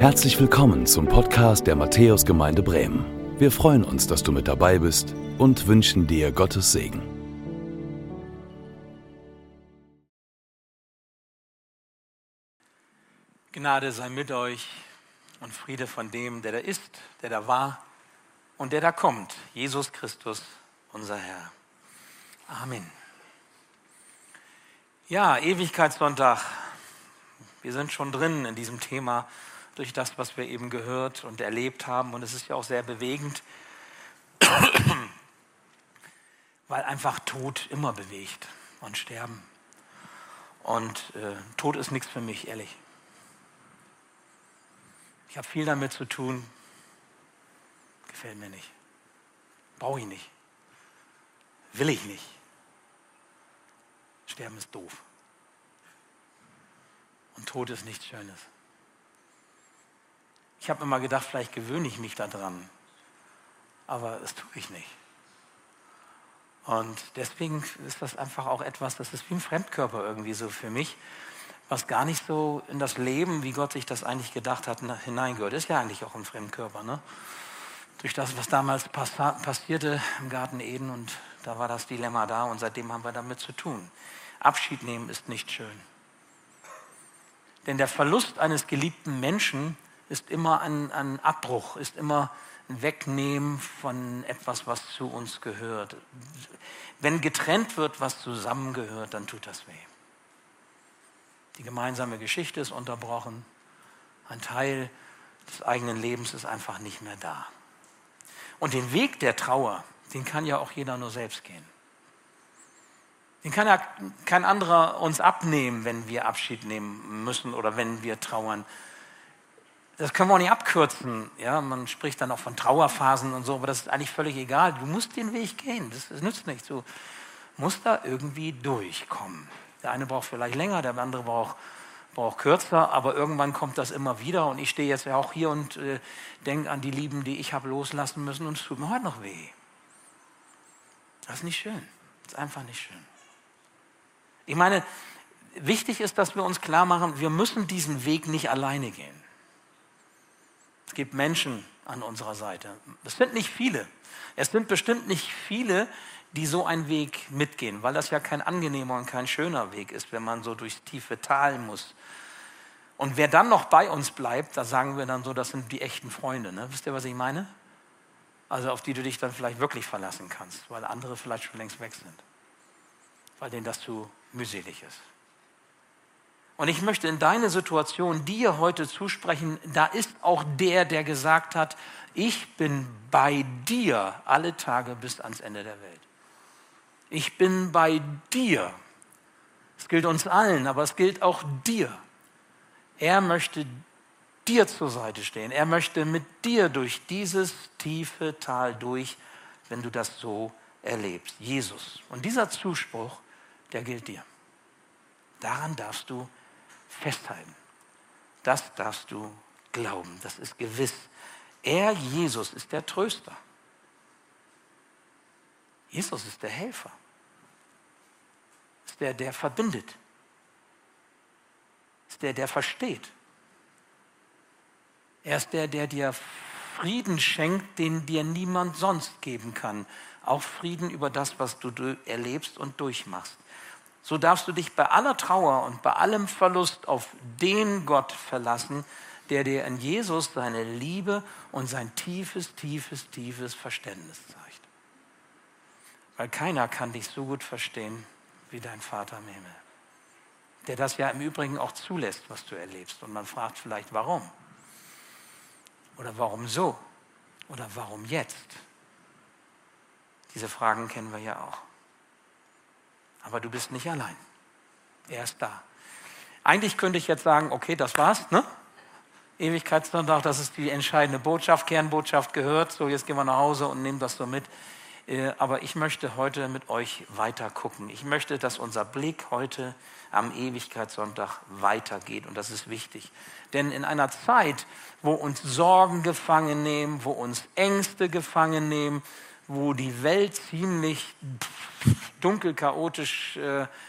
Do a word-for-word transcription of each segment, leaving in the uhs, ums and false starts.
Herzlich willkommen zum Podcast der Matthäusgemeinde Bremen. Wir freuen uns, dass du mit dabei bist und wünschen dir Gottes Segen. Gnade sei mit euch und Friede von dem, der da ist, der da war und der da kommt, Jesus Christus, unser Herr. Amen. Ja, Ewigkeitssonntag. Wir sind schon drin in diesem Thema durch das, was wir eben gehört und erlebt haben. Und es ist ja auch sehr bewegend, weil einfach Tod immer bewegt und Sterben. Und äh, Tod ist nichts für mich, ehrlich. Ich habe viel damit zu tun. Gefällt mir nicht. Brauche ich nicht. Will ich nicht. Sterben ist doof. Und Tod ist nichts Schönes. Ich habe immer gedacht, vielleicht gewöhne ich mich daran. Aber das tue ich nicht. Und deswegen ist das einfach auch etwas, das ist wie ein Fremdkörper irgendwie so für mich, was gar nicht so in das Leben, wie Gott sich das eigentlich gedacht hat, hineingehört. Ist ja eigentlich auch ein Fremdkörper, ne? Durch das, was damals pass- passierte im Garten Eden, und da war das Dilemma da und seitdem haben wir damit zu tun. Abschied nehmen ist nicht schön. Denn der Verlust eines geliebten Menschen ist immer ein, ein Abbruch, ist immer ein Wegnehmen von etwas, was zu uns gehört. Wenn getrennt wird, was zusammengehört, dann tut das weh. Die gemeinsame Geschichte ist unterbrochen. Ein Teil des eigenen Lebens ist einfach nicht mehr da. Und den Weg der Trauer, den kann ja auch jeder nur selbst gehen. Den kann ja kein anderer uns abnehmen, wenn wir Abschied nehmen müssen oder wenn wir trauern. Das können wir auch nicht abkürzen. Ja, man spricht dann auch von Trauerphasen und so, aber das ist eigentlich völlig egal. Du musst den Weg gehen, das, das nützt nichts. Du musst da irgendwie durchkommen. Der eine braucht vielleicht länger, der andere braucht, braucht kürzer, aber irgendwann kommt das immer wieder. Und ich stehe jetzt ja auch hier und äh, denke an die Lieben, die ich habe loslassen müssen, und es tut mir heute noch weh. Das ist nicht schön. Das ist einfach nicht schön. Ich meine, wichtig ist, dass wir uns klar machen, wir müssen diesen Weg nicht alleine gehen. Es gibt Menschen an unserer Seite. Es sind nicht viele. Es sind bestimmt nicht viele, die so einen Weg mitgehen, weil das ja kein angenehmer und kein schöner Weg ist, wenn man so durchs tiefe Tal muss. Und wer dann noch bei uns bleibt, da sagen wir dann so, das sind die echten Freunde. Ne? Wisst ihr, was ich meine? Also auf die du dich dann vielleicht wirklich verlassen kannst, weil andere vielleicht schon längst weg sind. Weil denen das zu mühselig ist. Und ich möchte in deine Situation dir heute zusprechen, da ist auch der, der gesagt hat, ich bin bei dir alle Tage bis ans Ende der Welt. Ich bin bei dir. Es gilt uns allen, aber es gilt auch dir. Er möchte dir zur Seite stehen. Er möchte mit dir durch dieses tiefe Tal durch, wenn du das so erlebst. Jesus. Und dieser Zuspruch, der gilt dir. Daran darfst du festhalten. Das darfst du glauben. Das ist gewiss. Er, Jesus, ist der Tröster. Jesus ist der Helfer. Ist der, der verbindet. Ist der, der versteht. Er ist der, der dir Frieden schenkt, den dir niemand sonst geben kann. Auch Frieden über das, was du erlebst und durchmachst. So darfst du dich bei aller Trauer und bei allem Verlust auf den Gott verlassen, der dir in Jesus seine Liebe und sein tiefes, tiefes, tiefes Verständnis zeigt. Weil keiner kann dich so gut verstehen wie dein Vater im Himmel, der das ja im Übrigen auch zulässt, was du erlebst. Und man fragt vielleicht, warum? Oder warum so? Oder warum jetzt? Diese Fragen kennen wir ja auch. Aber du bist nicht allein. Er ist da. Eigentlich könnte ich jetzt sagen, okay, das war's, ne? Ewigkeitssonntag, das ist die entscheidende Botschaft, Kernbotschaft gehört. So, jetzt gehen wir nach Hause und nehmen das so mit. Aber ich möchte heute mit euch weiter gucken. Ich möchte, dass unser Blick heute am Ewigkeitssonntag weitergeht. Und das ist wichtig. Denn in einer Zeit, wo uns Sorgen gefangen nehmen, wo uns Ängste gefangen nehmen, wo die Welt ziemlich dunkel, chaotisch äh,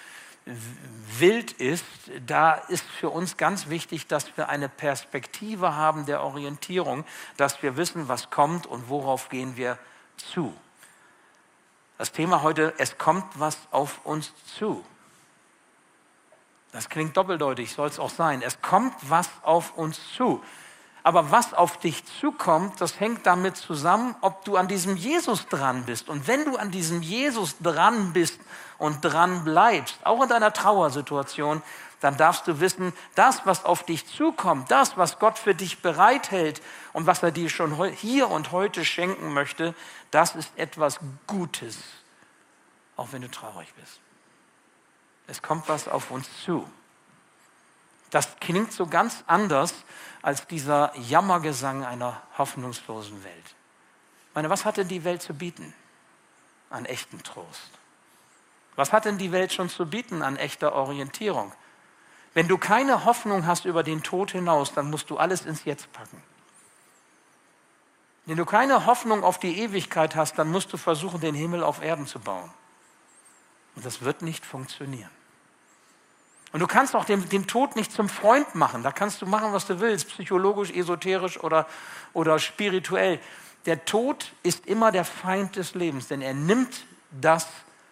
wild ist, da ist für uns ganz wichtig, dass wir eine Perspektive haben der Orientierung, dass wir wissen, was kommt und worauf gehen wir zu. Das Thema heute, es kommt was auf uns zu. Das klingt doppeldeutig, soll es auch sein. Es kommt was auf uns zu. Aber was auf dich zukommt, das hängt damit zusammen, ob du an diesem Jesus dran bist. Und wenn du an diesem Jesus dran bist und dran bleibst, auch in deiner Trauersituation, dann darfst du wissen, das, was auf dich zukommt, das, was Gott für dich bereithält und was er dir schon hier und heute schenken möchte, das ist etwas Gutes, auch wenn du traurig bist. Es kommt was auf uns zu. Das klingt so ganz anders als dieser Jammergesang einer hoffnungslosen Welt. Ich meine, was hat denn die Welt zu bieten an echten Trost? Was hat denn die Welt schon zu bieten an echter Orientierung? Wenn du keine Hoffnung hast über den Tod hinaus, dann musst du alles ins Jetzt packen. Wenn du keine Hoffnung auf die Ewigkeit hast, dann musst du versuchen, den Himmel auf Erden zu bauen. Und das wird nicht funktionieren. Und du kannst auch den, den Tod nicht zum Freund machen. Da kannst du machen, was du willst, psychologisch, esoterisch oder, oder spirituell. Der Tod ist immer der Feind des Lebens, denn er nimmt das,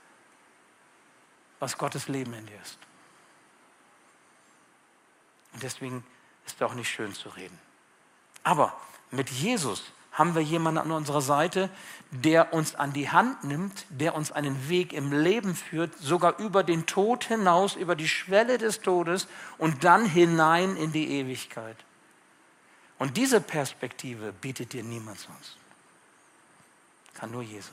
was Gottes Leben in dir ist. Und deswegen ist es auch nicht schön zu reden. Aber mit Jesus haben wir jemanden an unserer Seite, der uns an die Hand nimmt, der uns einen Weg im Leben führt, sogar über den Tod hinaus, über die Schwelle des Todes und dann hinein in die Ewigkeit. Und diese Perspektive bietet dir niemand sonst. Kann nur Jesus.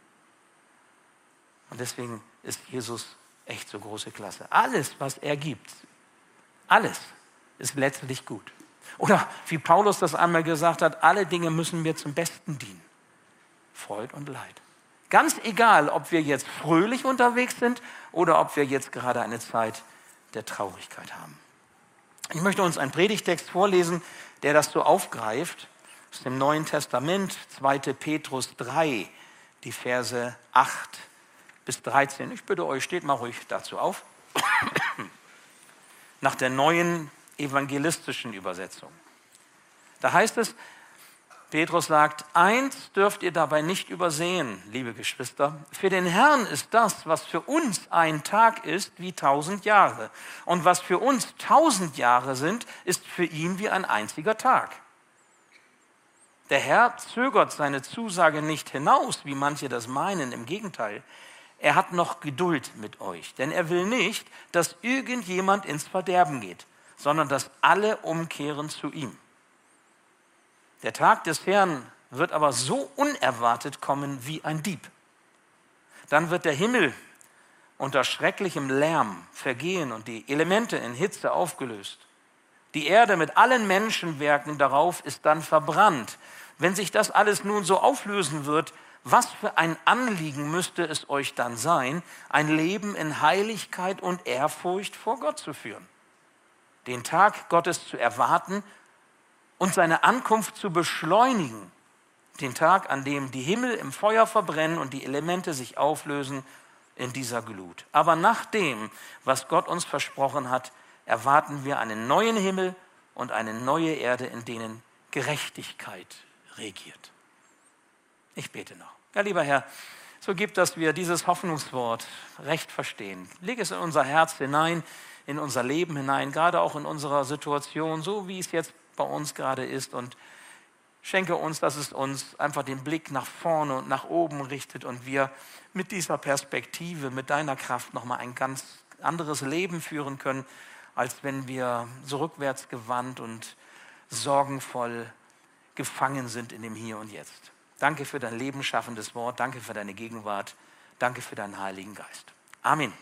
Und deswegen ist Jesus echt so große Klasse. Alles, was er gibt, alles ist letztlich gut. Oder wie Paulus das einmal gesagt hat, alle Dinge müssen mir zum Besten dienen. Freud und Leid. Ganz egal, ob wir jetzt fröhlich unterwegs sind oder ob wir jetzt gerade eine Zeit der Traurigkeit haben. Ich möchte uns einen Predigtext vorlesen, der das so aufgreift. Aus dem Neuen Testament, zweiter Petrus drei, die Verse acht bis dreizehn. Ich bitte euch, steht mal ruhig dazu auf. Nach der neuen evangelistischen Übersetzung. Da heißt es, Petrus sagt, eins dürft ihr dabei nicht übersehen, liebe Geschwister. Für den Herrn ist das, was für uns ein Tag ist, wie tausend Jahre. Und was für uns tausend Jahre sind, ist für ihn wie ein einziger Tag. Der Herr zögert seine Zusage nicht hinaus, wie manche das meinen. Im Gegenteil, er hat noch Geduld mit euch. Denn er will nicht, dass irgendjemand ins Verderben geht, sondern dass alle umkehren zu ihm. Der Tag des Herrn wird aber so unerwartet kommen wie ein Dieb. Dann wird der Himmel unter schrecklichem Lärm vergehen und die Elemente in Hitze aufgelöst. Die Erde mit allen Menschenwerken darauf ist dann verbrannt. Wenn sich das alles nun so auflösen wird, was für ein Anliegen müsste es euch dann sein, ein Leben in Heiligkeit und Ehrfurcht vor Gott zu führen? Den Tag Gottes zu erwarten und seine Ankunft zu beschleunigen. Den Tag, an dem die Himmel im Feuer verbrennen und die Elemente sich auflösen in dieser Glut. Aber nach dem, was Gott uns versprochen hat, erwarten wir einen neuen Himmel und eine neue Erde, in denen Gerechtigkeit regiert. Ich bete noch. Ja, lieber Herr, so gib, dass wir dieses Hoffnungswort recht verstehen. Leg es in unser Herz hinein, in unser Leben hinein, gerade auch in unserer Situation, so wie es jetzt bei uns gerade ist, und schenke uns, dass es uns einfach den Blick nach vorne und nach oben richtet und wir mit dieser Perspektive, mit deiner Kraft nochmal ein ganz anderes Leben führen können, als wenn wir so rückwärts gewandt und sorgenvoll gefangen sind in dem Hier und Jetzt. Danke für dein lebensschaffendes Wort, danke für deine Gegenwart, danke für deinen Heiligen Geist. Amen.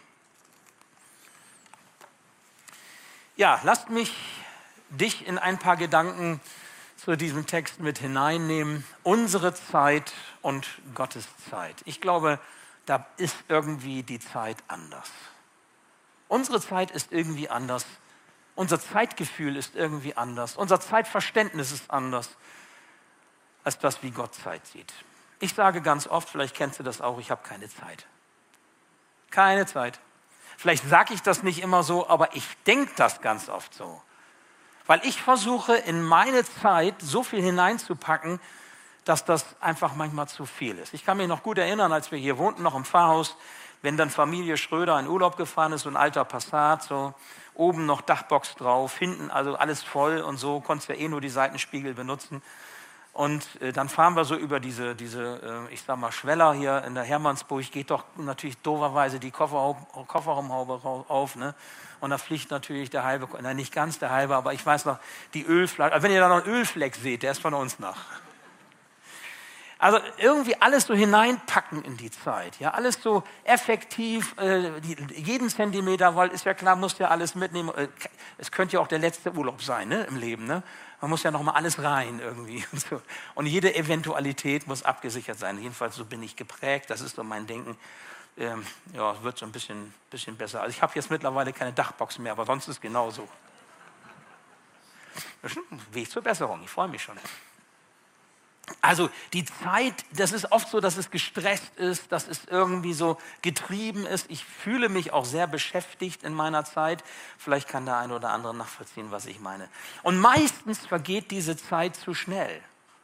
Ja, lasst mich dich in ein paar Gedanken zu diesem Text mit hineinnehmen. Unsere Zeit und Gottes Zeit. Ich glaube, da ist irgendwie die Zeit anders. Unsere Zeit ist irgendwie anders. Unser Zeitgefühl ist irgendwie anders. Unser Zeitverständnis ist anders als das, wie Gott Zeit sieht. Ich sage ganz oft, vielleicht kennst du das auch, ich habe keine Zeit. Keine Zeit. Vielleicht sage ich das nicht immer so, aber ich denke das ganz oft so. Weil ich versuche, in meine Zeit so viel hineinzupacken, dass das einfach manchmal zu viel ist. Ich kann mich noch gut erinnern, als wir hier wohnten, noch im Pfarrhaus, wenn dann Familie Schröder in Urlaub gefahren ist, so ein alter Passat, so oben noch Dachbox drauf, hinten also alles voll und so, konntest ja eh nur die Seitenspiegel benutzen. Und äh, dann fahren wir so über diese, diese äh, ich sag mal, Schweller hier in der Hermannsburg, geht doch natürlich dooferweise die Koffer, Kofferraumhaube auf, ne? Und da fliegt natürlich der halbe, nein, nicht ganz der halbe, aber ich weiß noch, die Ölflasche, also wenn ihr da noch einen Ölfleck seht, der ist von uns noch. Also irgendwie alles so hineinpacken in die Zeit, ja, alles so effektiv, äh, die, jeden Zentimeter, weil ist ja klar, musst ja alles mitnehmen. Äh, es könnte ja auch der letzte Urlaub sein, ne, im Leben, ne? Man muss ja noch mal alles rein irgendwie und so. Und jede Eventualität muss abgesichert sein. Jedenfalls so bin ich geprägt, das ist so mein Denken. Ähm, ja, wird so ein bisschen, bisschen besser. Also ich habe jetzt mittlerweile keine Dachbox mehr, aber sonst ist es genauso. Das ist ein Weg zur Besserung, ich freue mich schon. Also die Zeit, das ist oft so, dass es gestresst ist, dass es irgendwie so getrieben ist. Ich fühle mich auch sehr beschäftigt in meiner Zeit. Vielleicht kann der eine oder andere nachvollziehen, was ich meine. Und meistens vergeht diese Zeit zu schnell.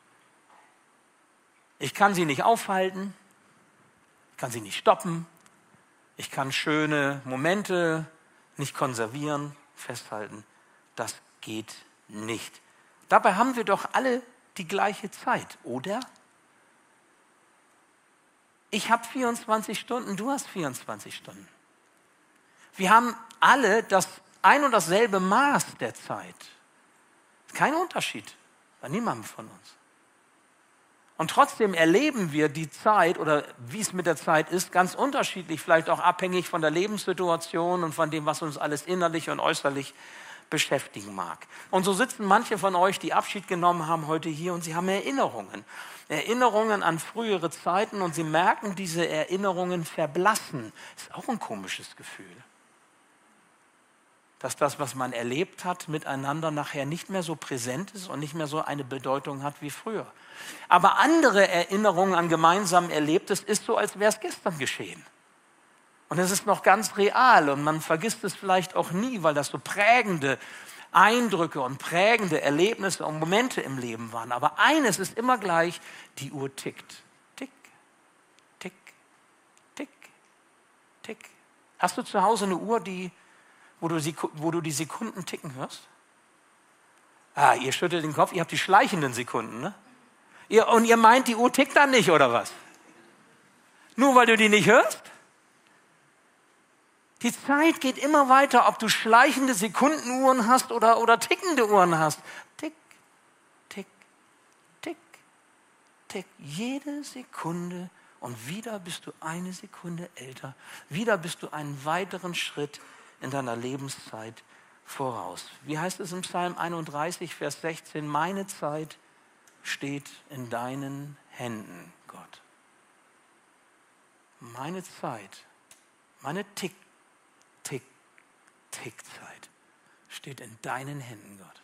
Ich kann sie nicht aufhalten, ich kann sie nicht stoppen, ich kann schöne Momente nicht konservieren, festhalten. Das geht nicht. Dabei haben wir doch alle die gleiche Zeit, oder? Ich habe vierundzwanzig Stunden, du hast vierundzwanzig Stunden. Wir haben alle das ein und dasselbe Maß der Zeit. Kein Unterschied bei niemandem von uns. Und trotzdem erleben wir die Zeit oder wie es mit der Zeit ist, ganz unterschiedlich, vielleicht auch abhängig von der Lebenssituation und von dem, was uns alles innerlich und äußerlich beschäftigen mag. Und so sitzen manche von euch, die Abschied genommen haben, heute hier und sie haben Erinnerungen. Erinnerungen an frühere Zeiten und sie merken, diese Erinnerungen verblassen. Ist auch ein komisches Gefühl. Dass das, was man erlebt hat, miteinander nachher nicht mehr so präsent ist und nicht mehr so eine Bedeutung hat wie früher. Aber andere Erinnerungen an gemeinsam Erlebtes ist so, als wäre es gestern geschehen. Und es ist noch ganz real und man vergisst es vielleicht auch nie, weil das so prägende Eindrücke und prägende Erlebnisse und Momente im Leben waren. Aber eines ist immer gleich, die Uhr tickt. Tick, tick, tick, tick. Hast du zu Hause eine Uhr, die, wo, du, wo du die Sekunden ticken hörst? Ah, ihr schüttelt den Kopf, ihr habt die schleichenden Sekunden, ne? Ihr, und ihr meint, die Uhr tickt dann nicht, oder was? Nur weil du die nicht hörst? Die Zeit geht immer weiter, ob du schleichende Sekundenuhren hast oder, oder tickende Uhren hast. Tick, tick, tick, tick. Jede Sekunde und wieder bist du eine Sekunde älter. Wieder bist du einen weiteren Schritt in deiner Lebenszeit voraus. Wie heißt es im Psalm einunddreißig, Vers sechzehn? Meine Zeit steht in deinen Händen, Gott. Meine Zeit, meine Tick, Tick, Tick-Zeit steht in deinen Händen, Gott.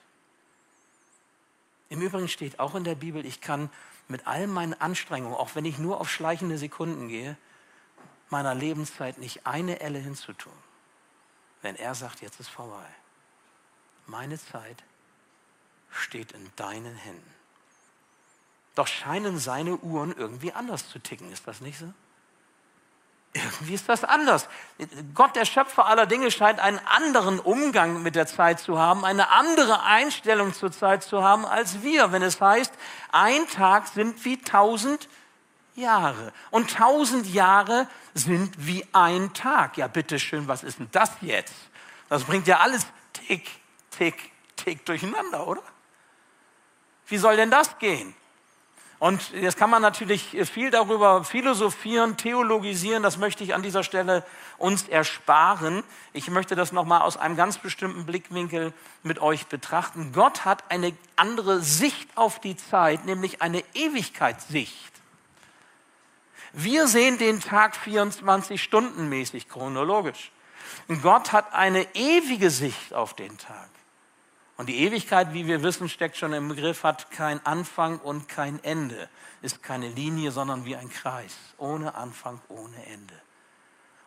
Im Übrigen steht auch in der Bibel, ich kann mit all meinen Anstrengungen, auch wenn ich nur auf schleichende Sekunden gehe, meiner Lebenszeit nicht eine Elle hinzutun. Wenn er sagt, jetzt ist vorbei. Meine Zeit steht in deinen Händen. Doch scheinen seine Uhren irgendwie anders zu ticken, ist das nicht so? Irgendwie ist das anders. Gott, der Schöpfer aller Dinge, scheint einen anderen Umgang mit der Zeit zu haben, eine andere Einstellung zur Zeit zu haben als wir, wenn es heißt, ein Tag sind wie tausend Jahre und tausend Jahre sind wie ein Tag. Ja, bitteschön, was ist denn das jetzt? Das bringt ja alles tick, tick, tick durcheinander, oder? Wie soll denn das gehen? Und jetzt kann man natürlich viel darüber philosophieren, theologisieren, das möchte ich an dieser Stelle uns ersparen. Ich möchte das nochmal aus einem ganz bestimmten Blickwinkel mit euch betrachten. Gott hat eine andere Sicht auf die Zeit, nämlich eine Ewigkeitssicht. Wir sehen den Tag vierundzwanzig Stunden mäßig, chronologisch. Und Gott hat eine ewige Sicht auf den Tag. Und die Ewigkeit, wie wir wissen, steckt schon im Begriff, hat kein Anfang und kein Ende. Ist keine Linie, sondern wie ein Kreis. Ohne Anfang, ohne Ende.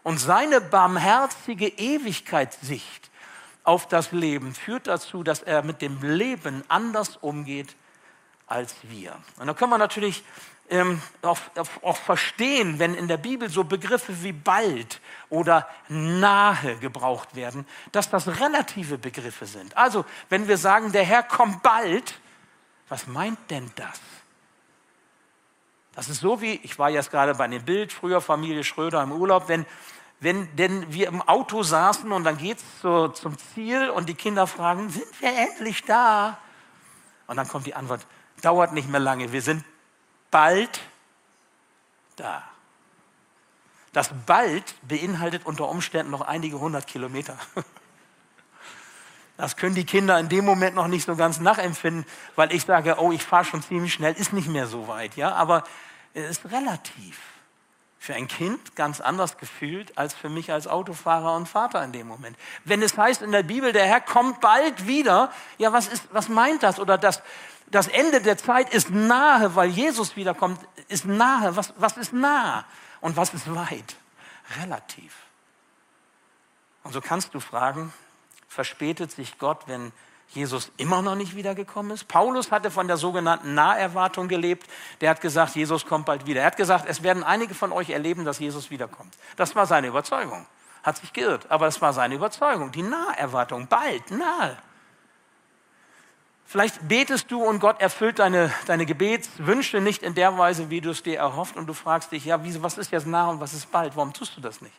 Und seine barmherzige Ewigkeitssicht auf das Leben führt dazu, dass er mit dem Leben anders umgeht als wir. Und da können wir natürlich ähm, auch, auch verstehen, wenn in der Bibel so Begriffe wie bald oder nahe gebraucht werden, dass das relative Begriffe sind. Also, wenn wir sagen, der Herr kommt bald, was meint denn das? Das ist so wie, ich war jetzt gerade bei dem Bild, früher Familie Schröder im Urlaub, wenn Wenn denn wir im Auto saßen und dann geht es so zum Ziel und die Kinder fragen, sind wir endlich da? Und dann kommt die Antwort, dauert nicht mehr lange, wir sind bald da. Das bald beinhaltet unter Umständen noch einige hundert Kilometer. Das können die Kinder in dem Moment noch nicht so ganz nachempfinden, weil ich sage, oh, ich fahre schon ziemlich schnell, ist nicht mehr so weit. Ja? Aber es ist relativ. Für ein Kind ganz anders gefühlt als für mich als Autofahrer und Vater in dem Moment. Wenn es heißt in der Bibel, der Herr kommt bald wieder, ja, was ist, was meint das? Oder das, das Ende der Zeit ist nahe, weil Jesus wiederkommt, ist nahe. Was, was ist nah und was ist weit? Relativ. Und so kannst du fragen, verspätet sich Gott, wenn Jesus immer noch nicht wiedergekommen ist? Paulus hatte von der sogenannten Naherwartung gelebt. Der hat gesagt, Jesus kommt bald wieder. Er hat gesagt, es werden einige von euch erleben, dass Jesus wiederkommt. Das war seine Überzeugung. Hat sich geirrt, aber das war seine Überzeugung. Die Naherwartung, bald, nahe. Vielleicht betest du und Gott erfüllt deine, deine Gebetswünsche nicht in der Weise, wie du es dir erhofft. Und du fragst dich, ja, wieso, was ist jetzt nah und was ist bald? Warum tust du das nicht?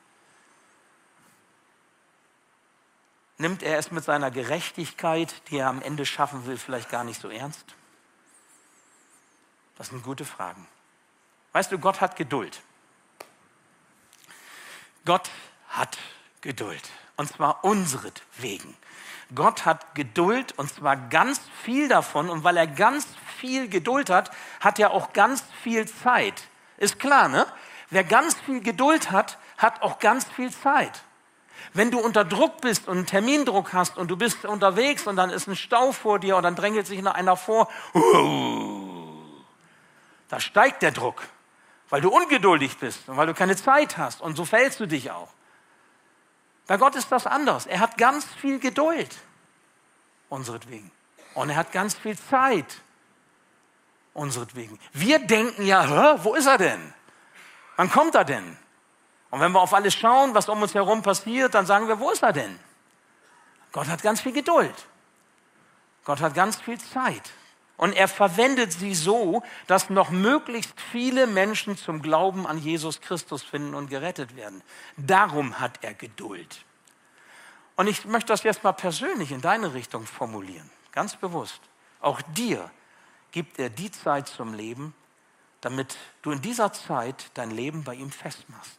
Nimmt er es mit seiner Gerechtigkeit, die er am Ende schaffen will, vielleicht gar nicht so ernst? Das sind gute Fragen. Weißt du, Gott hat Geduld. Gott hat Geduld. Und zwar unseretwegen. Gott hat Geduld und zwar ganz viel davon. Und weil er ganz viel Geduld hat, hat er auch ganz viel Zeit. Ist klar, ne? Wer ganz viel Geduld hat, hat auch ganz viel Zeit. Wenn du unter Druck bist und einen Termindruck hast und du bist unterwegs und dann ist ein Stau vor dir und dann drängelt sich noch einer vor, da steigt der Druck, weil du ungeduldig bist und weil du keine Zeit hast und so verhältst du dich auch. Bei Gott ist das anders. Er hat ganz viel Geduld, unseretwegen. Und er hat ganz viel Zeit, unseretwegen. Wir denken ja, hä, wo ist er denn? Wann kommt er denn? Und wenn wir auf alles schauen, was um uns herum passiert, dann sagen wir, wo ist er denn? Gott hat ganz viel Geduld. Gott hat ganz viel Zeit. Und er verwendet sie so, dass noch möglichst viele Menschen zum Glauben an Jesus Christus finden und gerettet werden. Darum hat er Geduld. Und ich möchte das jetzt mal persönlich in deine Richtung formulieren. Ganz bewusst. Auch dir gibt er die Zeit zum Leben, damit du in dieser Zeit dein Leben bei ihm festmachst.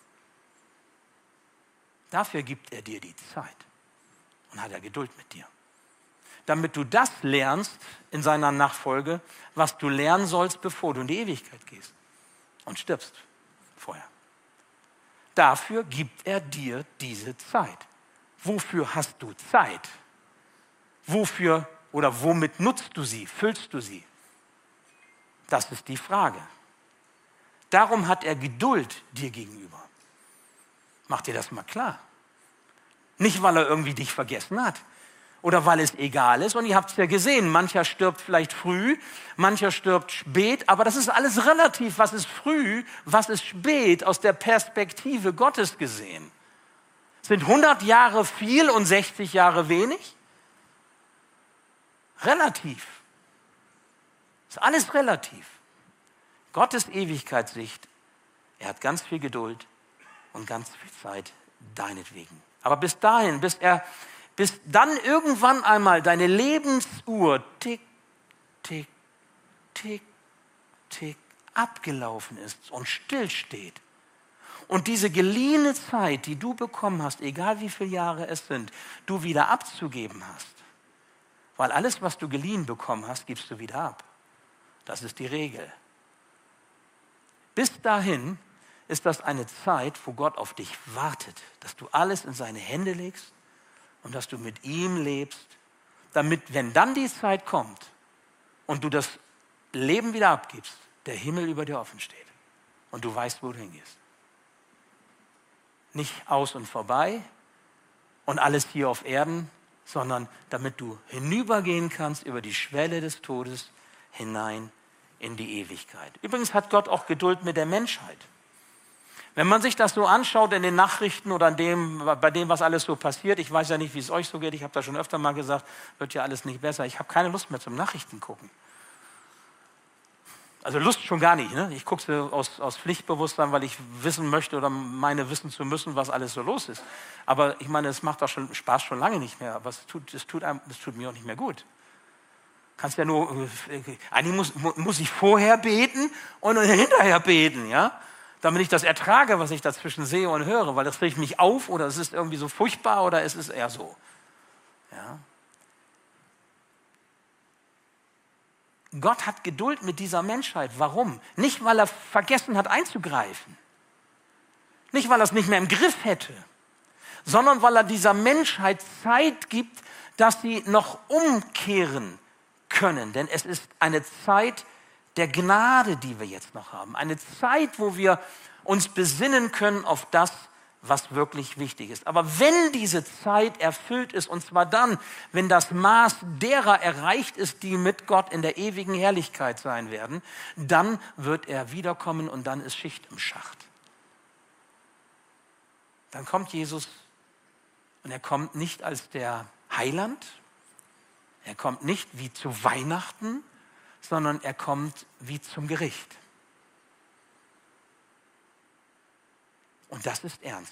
Dafür gibt er dir die Zeit und hat er Geduld mit dir. Damit du das lernst in seiner Nachfolge, was du lernen sollst, bevor du in die Ewigkeit gehst und stirbst vorher. Dafür gibt er dir diese Zeit. Wofür hast du Zeit? Wofür oder womit nutzt du sie? Füllst du sie? Das ist die Frage. Darum hat er Geduld dir gegenüber. Mach dir das mal klar. Nicht, weil er irgendwie dich vergessen hat oder weil es egal ist. Und ihr habt es ja gesehen, mancher stirbt vielleicht früh, mancher stirbt spät, aber das ist alles relativ. Was ist früh, was ist spät aus der Perspektive Gottes gesehen? Sind hundert Jahre viel und sechzig Jahre wenig? Relativ. Ist alles relativ. Gottes Ewigkeitssicht, er hat ganz viel Geduld und ganz viel Zeit deinetwegen. Aber bis dahin, bis er, bis dann irgendwann einmal deine Lebensuhr tick, tick, tick, tick abgelaufen ist und stillsteht und diese geliehene Zeit, die du bekommen hast, egal wie viele Jahre es sind, du wieder abzugeben hast. Weil alles, was du geliehen bekommen hast, gibst du wieder ab. Das ist die Regel. Bis dahin ist das eine Zeit, wo Gott auf dich wartet, dass du alles in seine Hände legst und dass du mit ihm lebst, damit, wenn dann die Zeit kommt und du das Leben wieder abgibst, der Himmel über dir offen steht und du weißt, wo du hingehst. nicht aus und vorbei und alles hier auf Erden, sondern damit du hinübergehen kannst über die Schwelle des Todes hinein in die Ewigkeit. Übrigens hat Gott auch Geduld mit der Menschheit. Wenn man sich das so anschaut in den Nachrichten oder an dem, bei dem, was alles so passiert, ich weiß ja nicht, wie es euch so geht, ich habe das schon öfter mal gesagt, wird ja alles nicht besser. Ich habe keine Lust mehr zum Nachrichten gucken. Also Lust schon gar nicht. Ne? Ich gucke sie aus, aus Pflichtbewusstsein, weil ich wissen möchte oder meine wissen zu müssen, was alles so los ist. Aber ich meine, es macht doch schon Spaß schon lange nicht mehr. Aber es tut, es tut, einem, es tut mir auch nicht mehr gut. Kannst ja nur, eigentlich muss, muss ich vorher beten und hinterher beten, ja? Damit ich das ertrage, was ich dazwischen sehe und höre, weil das regt mich auf oder es ist irgendwie so furchtbar oder es ist eher so. Ja? Gott hat Geduld mit dieser Menschheit. Warum? Nicht, weil er vergessen hat einzugreifen. Nicht, weil er es nicht mehr im Griff hätte, sondern weil er dieser Menschheit Zeit gibt, dass sie noch umkehren können. Denn es ist eine Zeit der Gnade, die wir jetzt noch haben. Eine Zeit, wo wir uns besinnen können auf das, was wirklich wichtig ist. Aber wenn diese Zeit erfüllt ist, und zwar dann, wenn das Maß derer erreicht ist, die mit Gott in der ewigen Herrlichkeit sein werden, dann wird er wiederkommen und dann ist Schicht im Schacht. Dann kommt Jesus und er kommt nicht als der Heiland, er kommt nicht wie zu Weihnachten, sondern er kommt wie zum Gericht. Und das ist ernst.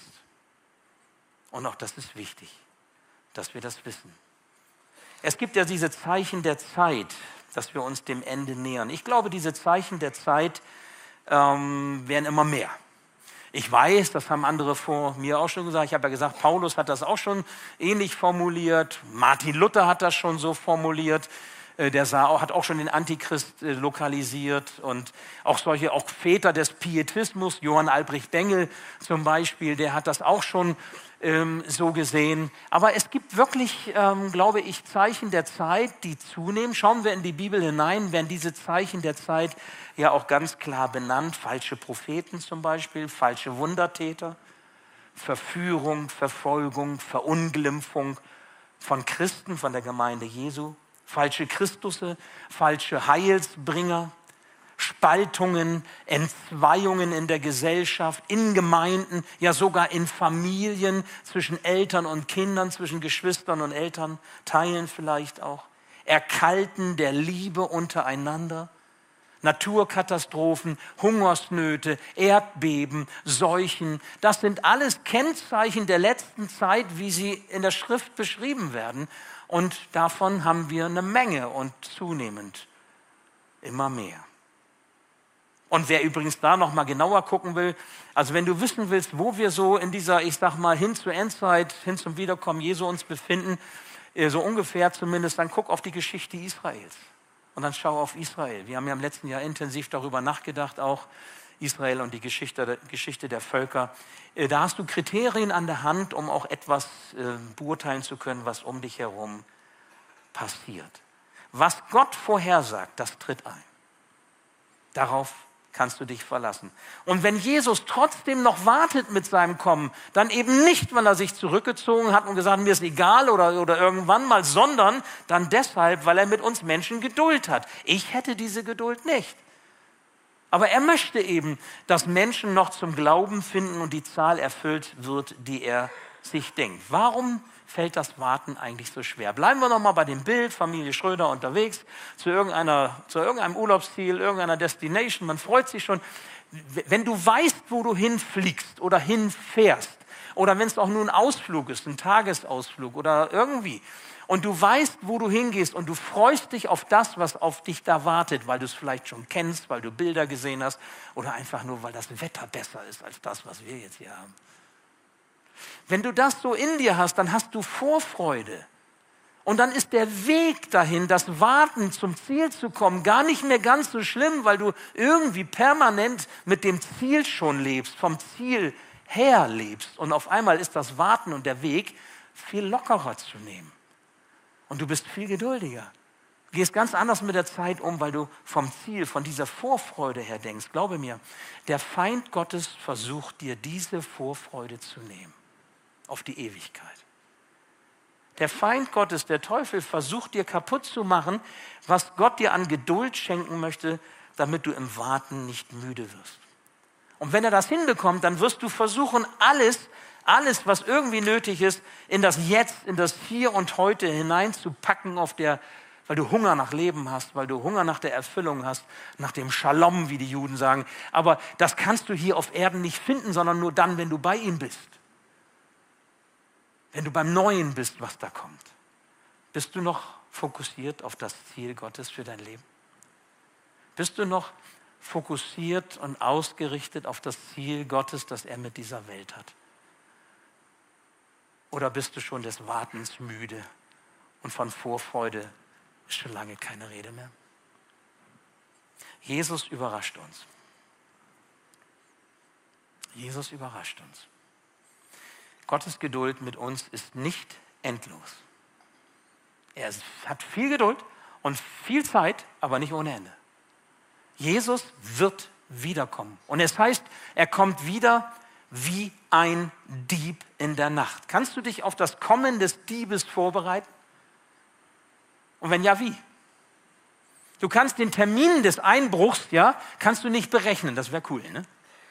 Und auch das ist wichtig, dass wir das wissen. Es gibt ja diese Zeichen der Zeit, dass wir uns dem Ende nähern. Ich glaube, diese Zeichen der Zeit ähm, werden immer mehr. Ich weiß, das haben andere vor mir auch schon gesagt. Ich habe ja gesagt, Paulus hat das auch schon ähnlich formuliert. Martin Luther hat das schon so formuliert. Der sah, hat auch schon den Antichrist lokalisiert und auch solche, auch Väter des Pietismus, Johann Albrecht Bengel zum Beispiel, der hat das auch schon ähm, so gesehen. Aber es gibt wirklich, ähm, glaube ich, Zeichen der Zeit, die zunehmen. Schauen wir in die Bibel hinein, werden diese Zeichen der Zeit ja auch ganz klar benannt. Falsche Propheten zum Beispiel, falsche Wundertäter, Verführung, Verfolgung, Verunglimpfung von Christen, von der Gemeinde Jesu. Falsche Christusse, falsche Heilsbringer, Spaltungen, Entzweiungen in der Gesellschaft, in Gemeinden, ja sogar in Familien, zwischen Eltern und Kindern, zwischen Geschwistern und Elternteilen vielleicht auch. Erkalten der Liebe untereinander, Naturkatastrophen, Hungersnöte, Erdbeben, Seuchen. Das sind alles Kennzeichen der letzten Zeit, wie sie in der Schrift beschrieben werden. Und davon haben wir eine Menge und zunehmend immer mehr. Und wer übrigens da noch mal genauer gucken will, also wenn du wissen willst, wo wir so in dieser, ich sag mal, hin zur Endzeit, hin zum Wiederkommen Jesu uns befinden, so ungefähr zumindest, dann guck auf die Geschichte Israels. Und dann schau auf Israel. Wir haben ja im letzten Jahr intensiv darüber nachgedacht, auch Israel und die Geschichte, Geschichte der Völker. Da hast du Kriterien an der Hand, um auch etwas äh, beurteilen zu können, was um dich herum passiert. Was Gott vorhersagt, das tritt ein. Darauf kannst du dich verlassen. Und wenn Jesus trotzdem noch wartet mit seinem Kommen, dann eben nicht, weil er sich zurückgezogen hat und gesagt, mir ist egal oder, oder irgendwann mal, sondern dann deshalb, weil er mit uns Menschen Geduld hat. Ich hätte diese Geduld nicht. Aber er möchte eben, dass Menschen noch zum Glauben finden und die Zahl erfüllt wird, die er sich denkt. Warum fällt das Warten eigentlich so schwer? Bleiben wir noch mal bei dem Bild, Familie Schröder unterwegs, zu, irgendeiner, zu irgendeinem Urlaubsziel, irgendeiner Destination. Man freut sich schon. Wenn du weißt, wo du hinfliegst oder hinfährst, oder wenn es auch nur ein Ausflug ist, ein Tagesausflug oder irgendwie, und du weißt, wo du hingehst und du freust dich auf das, was auf dich da wartet, weil du es vielleicht schon kennst, weil du Bilder gesehen hast oder einfach nur, weil das Wetter besser ist als das, was wir jetzt hier haben. Wenn du das so in dir hast, dann hast du Vorfreude. Und dann ist der Weg dahin, das Warten zum Ziel zu kommen, gar nicht mehr ganz so schlimm, weil du irgendwie permanent mit dem Ziel schon lebst, vom Ziel her lebst. Und auf einmal ist das Warten und der Weg viel lockerer zu nehmen. Und du bist viel geduldiger. gehst ganz anders mit der Zeit um, weil du vom Ziel, von dieser Vorfreude her denkst. Glaube mir, der Feind Gottes versucht dir diese Vorfreude zu nehmen. Auf die Ewigkeit. Der Feind Gottes, der Teufel, versucht dir kaputt zu machen, was Gott dir an Geduld schenken möchte, damit du im Warten nicht müde wirst. Und wenn er das hinbekommt, dann wirst du versuchen, alles, alles, was irgendwie nötig ist, in das Jetzt, in das Hier und Heute hineinzupacken, auf der, weil du Hunger nach Leben hast, weil du Hunger nach der Erfüllung hast, nach dem Shalom, wie die Juden sagen. Aber das kannst du hier auf Erden nicht finden, sondern nur dann, wenn du bei ihm bist. Wenn du beim Neuen bist, was da kommt. Bist du noch fokussiert auf das Ziel Gottes für dein Leben? Bist du noch fokussiert und ausgerichtet auf das Ziel Gottes, das er mit dieser Welt hat? Oder bist du schon des Wartens müde und von Vorfreude ist schon lange keine Rede mehr? Jesus überrascht uns. Jesus überrascht uns. Gottes Geduld mit uns ist nicht endlos. Er hat viel Geduld und viel Zeit, aber nicht ohne Ende. Jesus wird wiederkommen. Und es heißt, er kommt wieder wie ein Dieb in der Nacht. Kannst du dich auf das Kommen des Diebes vorbereiten? Und wenn ja, wie? Du kannst den Termin des Einbruchs, ja, kannst du nicht berechnen. Das wäre cool, ne?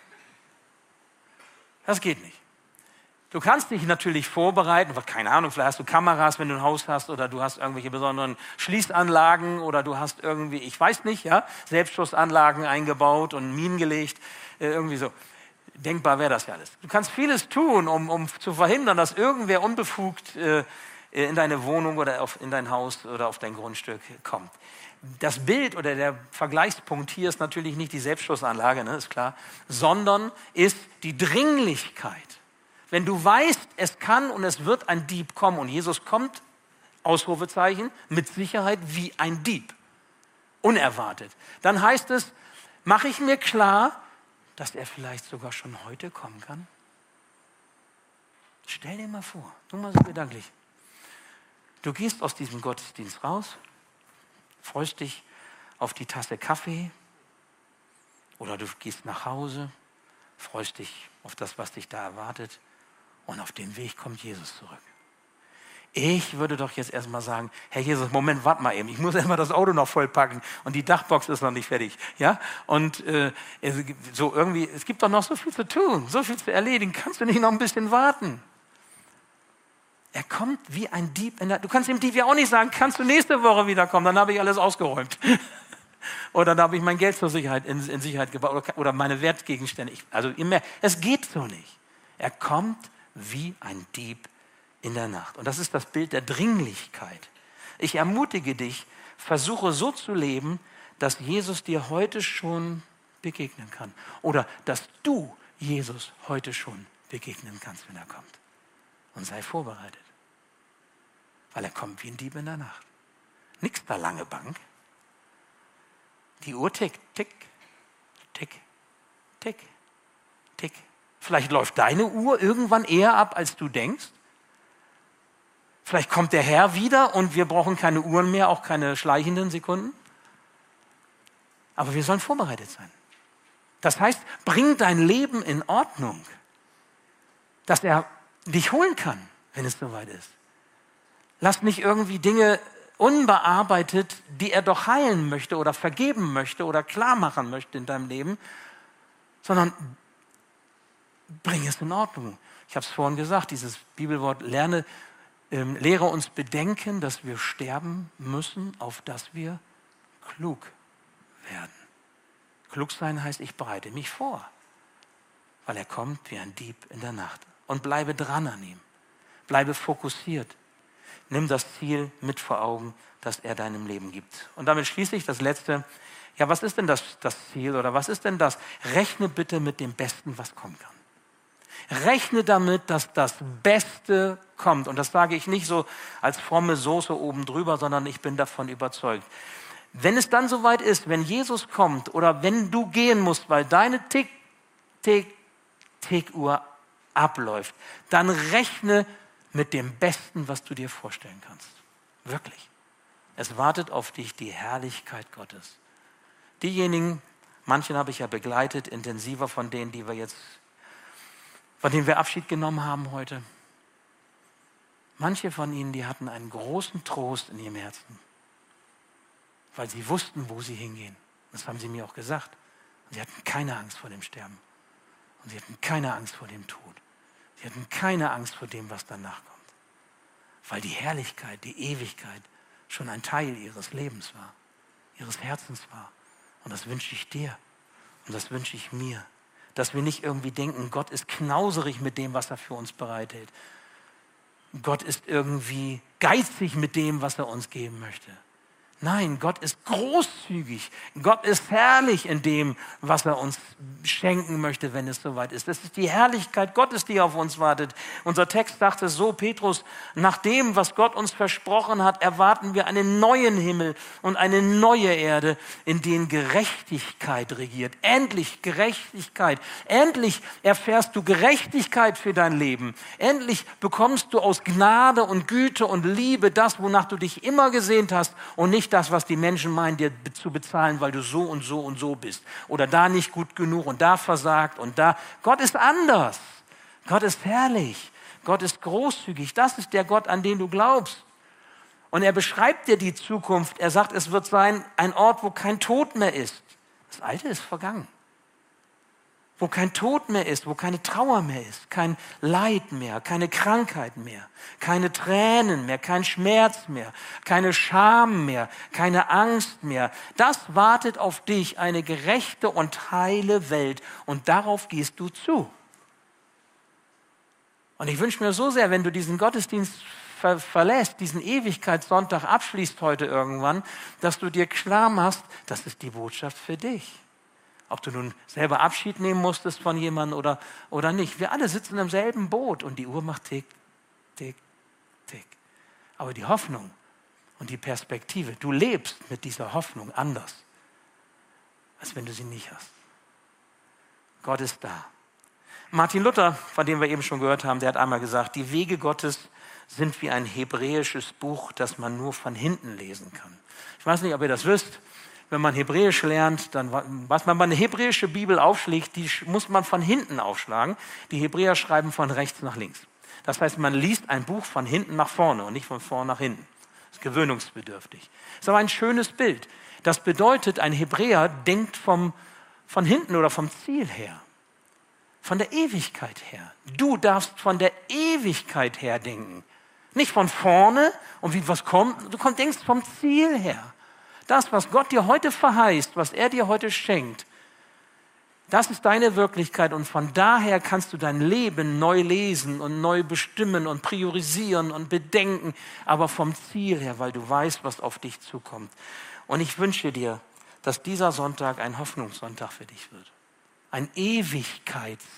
Das geht nicht. Du kannst dich natürlich vorbereiten, keine Ahnung, vielleicht hast du Kameras, wenn du ein Haus hast, oder du hast irgendwelche besonderen Schließanlagen, oder du hast irgendwie, ich weiß nicht, ja, Selbstschussanlagen eingebaut und Minen gelegt, äh, irgendwie so. Denkbar wäre das ja alles. Du kannst vieles tun, um, um zu verhindern, dass irgendwer unbefugt äh, in deine Wohnung oder auf, in dein Haus oder auf dein Grundstück kommt. Das Bild oder der Vergleichspunkt hier ist natürlich nicht die Selbstschussanlage, ne, ist klar, sondern ist die Dringlichkeit. Wenn du weißt, es kann und es wird ein Dieb kommen und Jesus kommt, Ausrufezeichen, mit Sicherheit wie ein Dieb, unerwartet, dann heißt es, mache ich mir klar, dass er vielleicht sogar schon heute kommen kann? Stell dir mal vor, nur mal so gedanklich. Du gehst aus diesem Gottesdienst raus, freust dich auf die Tasse Kaffee oder du gehst nach Hause, freust dich auf das, was dich da erwartet. Und auf dem Weg kommt Jesus zurück. Ich würde doch jetzt erstmal sagen, Herr Jesus, Moment, warte mal eben. Ich muss erstmal das Auto noch vollpacken und die Dachbox ist noch nicht fertig. Ja? Und äh, so irgendwie, es gibt doch noch so viel zu tun, so viel zu erledigen. Kannst du nicht noch ein bisschen warten? Er kommt wie ein Dieb in der... Du kannst dem Dieb ja auch nicht sagen, kannst du nächste Woche wiederkommen, dann habe ich alles ausgeräumt. Oder dann habe ich mein Geld zur Sicherheit, in, in Sicherheit gebaut oder, oder meine Wertgegenstände. Ich, also ihr merkt, es geht so nicht. Er kommt wie ein Dieb in der Nacht. Und das ist das Bild der Dringlichkeit. Ich ermutige dich, versuche so zu leben, dass Jesus dir heute schon begegnen kann. Oder dass du Jesus heute schon begegnen kannst, wenn er kommt. Und sei vorbereitet. Weil er kommt wie ein Dieb in der Nacht. Nix da lange Bank. Die Uhr tickt, tick, tick, tick, tick. Vielleicht läuft deine Uhr irgendwann eher ab, als du denkst. Vielleicht kommt der Herr wieder und wir brauchen keine Uhren mehr, auch keine schleichenden Sekunden. Aber wir sollen vorbereitet sein. Das heißt, bring dein Leben in Ordnung, dass er dich holen kann, wenn es soweit ist. Lass nicht irgendwie Dinge unbearbeitet, die er doch heilen möchte oder vergeben möchte oder klar machen möchte in deinem Leben, sondern bring es in Ordnung. Ich habe es vorhin gesagt, dieses Bibelwort, lerne, ähm, lehre uns bedenken, dass wir sterben müssen, auf dass wir klug werden. Klug sein heißt, ich bereite mich vor, weil er kommt wie ein Dieb in der Nacht. Und bleibe dran an ihm. Bleibe fokussiert. Nimm das Ziel mit vor Augen, das er deinem Leben gibt. Und damit schließe ich das Letzte. Ja, was ist denn das, das Ziel oder was ist denn das? Rechne bitte mit dem Besten, was kommen kann. Rechne damit, dass das Beste kommt. Und das sage ich nicht so als fromme Soße oben drüber, sondern ich bin davon überzeugt. Wenn es dann soweit ist, wenn Jesus kommt oder wenn du gehen musst, weil deine Tick, Tick, Tick-Uhr abläuft, dann rechne mit dem Besten, was du dir vorstellen kannst. Wirklich. Es wartet auf dich die Herrlichkeit Gottes. Diejenigen, manchen habe ich ja begleitet, intensiver von denen, die wir jetzt, von denen wir Abschied genommen haben heute. Manche von ihnen, die hatten einen großen Trost in ihrem Herzen, weil sie wussten, wo sie hingehen. Das haben sie mir auch gesagt. Und sie hatten keine Angst vor dem Sterben. Und sie hatten keine Angst vor dem Tod. Sie hatten keine Angst vor dem, was danach kommt. Weil die Herrlichkeit, die Ewigkeit schon ein Teil ihres Lebens war, ihres Herzens war. Und das wünsche ich dir und das wünsche ich mir. Dass wir nicht irgendwie denken, Gott ist knauserig mit dem, was er für uns bereithält. Gott ist irgendwie geizig mit dem, was er uns geben möchte. Nein, Gott ist großzügig. Gott ist herrlich in dem, was er uns schenken möchte, wenn es soweit ist. Das ist die Herrlichkeit Gottes, die auf uns wartet. Unser Text sagt es so, Petrus, nach dem, was Gott uns versprochen hat, erwarten wir einen neuen Himmel und eine neue Erde, in denen Gerechtigkeit regiert. Endlich Gerechtigkeit. Endlich erfährst du Gerechtigkeit für dein Leben. Endlich bekommst du aus Gnade und Güte und Liebe das, wonach du dich immer gesehnt hast und nicht das, was die Menschen meinen, dir zu bezahlen, weil du so und so und so bist. Oder da nicht gut genug und da versagt und da. Gott ist anders. Gott ist herrlich. Gott ist großzügig. Das ist der Gott, an den du glaubst. Und er beschreibt dir die Zukunft. Er sagt, es wird sein ein Ort, wo kein Tod mehr ist. Das Alte ist vergangen. Wo kein Tod mehr ist, wo keine Trauer mehr ist, kein Leid mehr, keine Krankheit mehr, keine Tränen mehr, kein Schmerz mehr, keine Scham mehr, keine Angst mehr. Das wartet auf dich, eine gerechte und heile Welt, und darauf gehst du zu. Und ich wünsche mir so sehr, wenn du diesen Gottesdienst ver- verlässt, diesen Ewigkeitssonntag abschließt heute irgendwann, dass du dir klar machst, das ist die Botschaft für dich. Ob du nun selber Abschied nehmen musstest von jemandem oder, oder nicht. Wir alle sitzen im selben Boot und die Uhr macht tick, tick, tick. Aber die Hoffnung und die Perspektive, du lebst mit dieser Hoffnung anders, als wenn du sie nicht hast. Gott ist da. Martin Luther, von dem wir eben schon gehört haben, der hat einmal gesagt, die Wege Gottes sind wie ein hebräisches Buch, das man nur von hinten lesen kann. Ich weiß nicht, ob ihr das wisst. Wenn man Hebräisch lernt, dann, was man bei einer hebräischen Bibel aufschlägt, die muss man von hinten aufschlagen. Die Hebräer schreiben von rechts nach links. Das heißt, man liest ein Buch von hinten nach vorne und nicht von vorne nach hinten. Das ist gewöhnungsbedürftig. Das ist aber ein schönes Bild. Das bedeutet, ein Hebräer denkt vom, von hinten oder vom Ziel her. Von der Ewigkeit her. Du darfst von der Ewigkeit her denken. Nicht von vorne und wie was kommt. Du denkst vom Ziel her. Das, was Gott dir heute verheißt, was er dir heute schenkt, das ist deine Wirklichkeit, und von daher kannst du dein Leben neu lesen und neu bestimmen und priorisieren und bedenken, aber vom Ziel her, weil du weißt, was auf dich zukommt. Und ich wünsche dir, dass dieser Sonntag ein Hoffnungssonntag für dich wird. Ein Ewigkeitssonntag,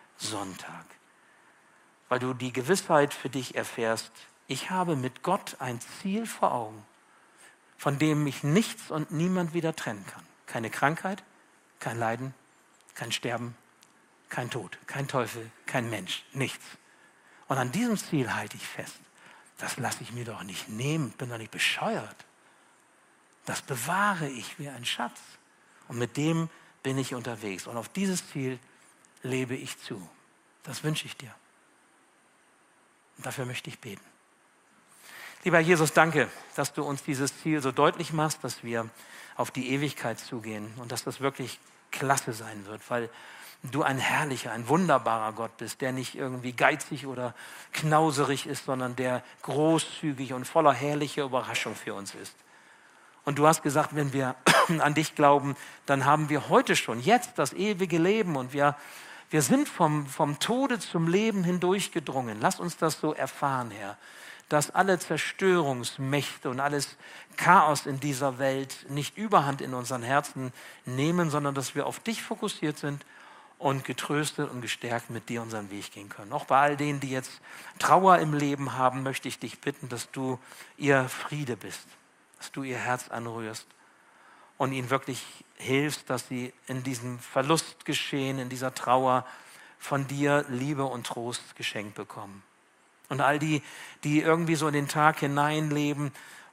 weil du die Gewissheit für dich erfährst, ich habe mit Gott ein Ziel vor Augen, von dem mich nichts und niemand wieder trennen kann. Keine Krankheit, kein Leiden, kein Sterben, kein Tod, kein Teufel, kein Mensch, nichts. Und an diesem Ziel halte ich fest. Das lasse ich mir doch nicht nehmen, bin doch nicht bescheuert. Das bewahre ich wie ein Schatz. Und mit dem bin ich unterwegs. Und auf dieses Ziel lebe ich zu. Das wünsche ich dir. Und dafür möchte ich beten. Lieber Jesus, danke, dass du uns dieses Ziel so deutlich machst, dass wir auf die Ewigkeit zugehen und dass das wirklich klasse sein wird, weil du ein herrlicher, ein wunderbarer Gott bist, der nicht irgendwie geizig oder knauserig ist, sondern der großzügig und voller herrlicher Überraschung für uns ist. Und du hast gesagt, wenn wir an dich glauben, dann haben wir heute schon, jetzt das ewige Leben, und wir, wir sind vom, vom Tode zum Leben hindurchgedrungen. Lass uns das so erfahren, Herr, dass alle Zerstörungsmächte und alles Chaos in dieser Welt nicht Überhand in unseren Herzen nehmen, sondern dass wir auf dich fokussiert sind und getröstet und gestärkt mit dir unseren Weg gehen können. Auch bei all denen, die jetzt Trauer im Leben haben, möchte ich dich bitten, dass du ihr Friede bist, dass du ihr Herz anrührst und ihnen wirklich hilfst, dass sie in diesem Verlustgeschehen, in dieser Trauer von dir Liebe und Trost geschenkt bekommen. Und all die, die irgendwie so in den Tag hineinleben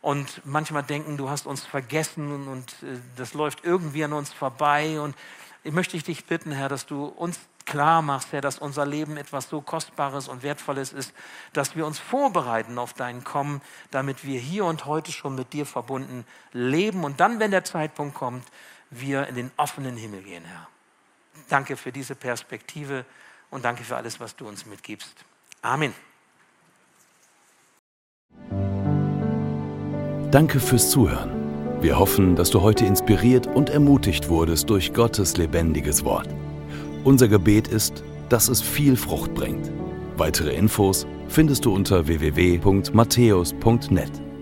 und manchmal denken, du hast uns vergessen und, und äh, das läuft irgendwie an uns vorbei. Und ich möchte dich bitten, Herr, dass du uns klar machst, Herr, dass unser Leben etwas so Kostbares und Wertvolles ist, dass wir uns vorbereiten auf dein Kommen, damit wir hier und heute schon mit dir verbunden leben und dann, wenn der Zeitpunkt kommt, wir in den offenen Himmel gehen, Herr. Danke für diese Perspektive und danke für alles, was du uns mitgibst. Amen. Danke fürs Zuhören. Wir hoffen, dass du heute inspiriert und ermutigt wurdest durch Gottes lebendiges Wort. Unser Gebet ist, dass es viel Frucht bringt. Weitere Infos findest du unter w w w punkt matthäus punkt net.